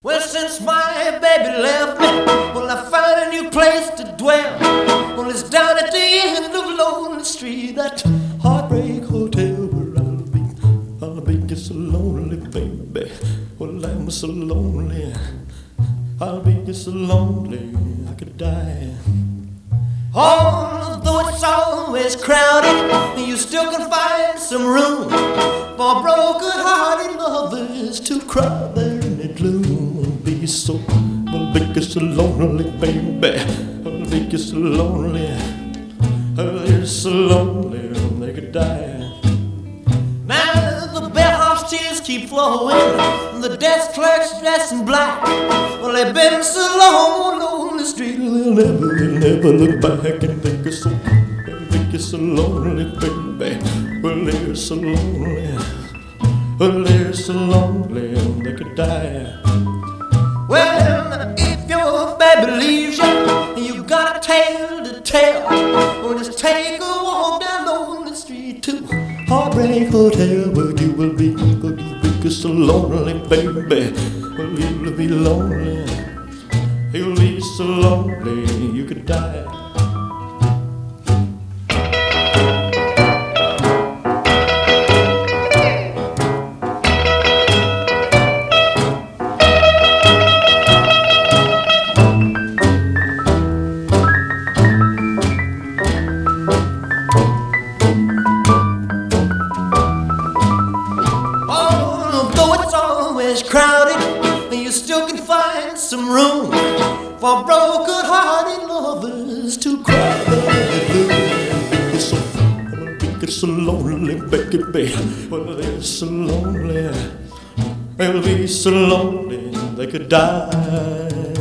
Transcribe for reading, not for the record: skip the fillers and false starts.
Well, since my baby left me, well, I found a new place to dwell. Well, it's down at the end of Lonely Street, that Heartbreak Hotel where I'll be just so lonely, baby. Well, I'm so lonely, I'll be just so lonely, I could die. Although it's always crowded, you still can find some room for broken-hearted lovers to cry there in the gloom. I'll be so lonely, baby. I'll be so lonely. I'll so lonely they could die. Now the bellhop's tears keep flowing, the desk clerk's dressed in black. Well, they've been so long on the street, they'll never look back and think it's so lonely, baby. Well, they're so lonely. Well, they're so lonely they could die. Well, if your baby leaves you and you got a tale to tell, well, just take a walk down Lonely Street to Heartbreak Hotel, where you will be so lonely, baby. Well, you'll be lonely, you'll be so lonely you could die. Crowded, and you still can find some room for broken-hearted lovers to cry. Be so lonely, baby. Well, they're so lonely, they'll be so lonely they could die.